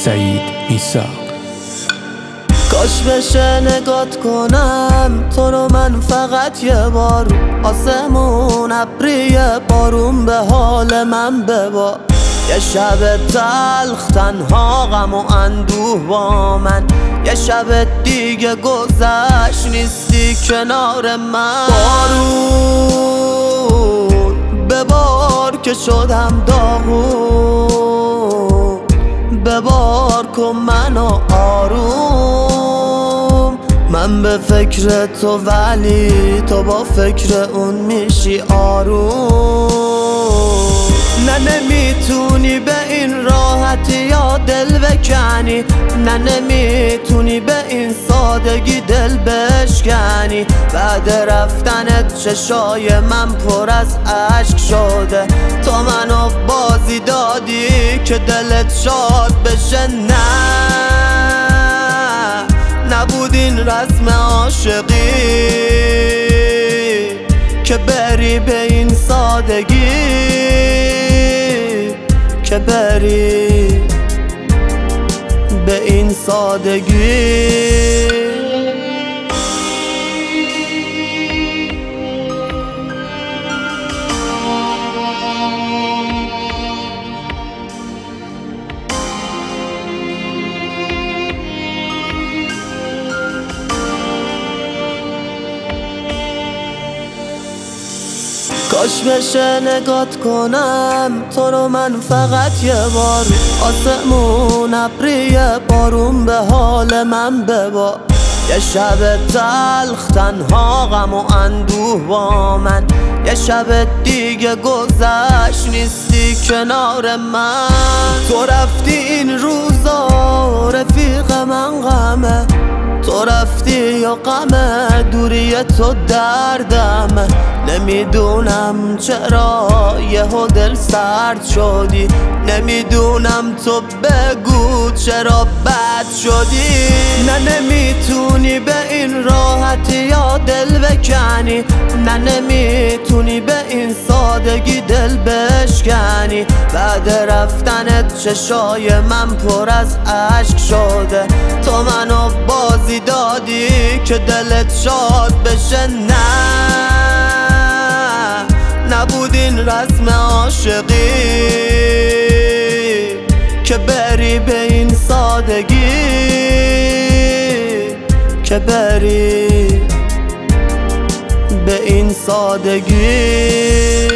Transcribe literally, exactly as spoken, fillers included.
سعید میساق. کاش بشه نگات کنم تو رو من فقط یه بار، آسمون ابری بارون به حال من ببار. یه شب تلخ تنها غم و اندوه با من، یه شب دیگه گذشت نیستی کنار من. بارون ببار که شدم داغون، ببار کن منو آروم. من به فکر تو ولی تو با فکر اون میشی آروم. نه نمیتونی به این راحتی یا دل بکنی، نه نمیتونی به این سادگی دل بشکنی. بعد رفتنت چشای من پر از اشک شده، تو منو بازی دادی که دلت شاد بشه. نه نبود این رسم عاشقی که بری به این سادگی، که بری به این سادگی. کاش بشه نگات کنم تو رو من فقط یه بار، آسمون ابری بارون به حال من ببار. یه شب تلخ تنها غم و اندوه با من، یه شب دیگه گذشت نیستی کنار من. تو رفتی این روزا رفیق من غمه، تو رفتی یا غمه دوری تو دردمه. نمیدونم چرا یهو دل سرد شدی، نمیدونم تو بگو چرا بد شدی. نه نمیتونی به این راحتی یا دل بکنی، نه نمیتونی به این سادگی دل بشکنی. بعد رفتنت چشای من پر از اشک شده، تو منو بازی دادی که دلت شاد بشه. نه نبود این رسم عاشقی که بری به این سادگی، که بری به این سادگی.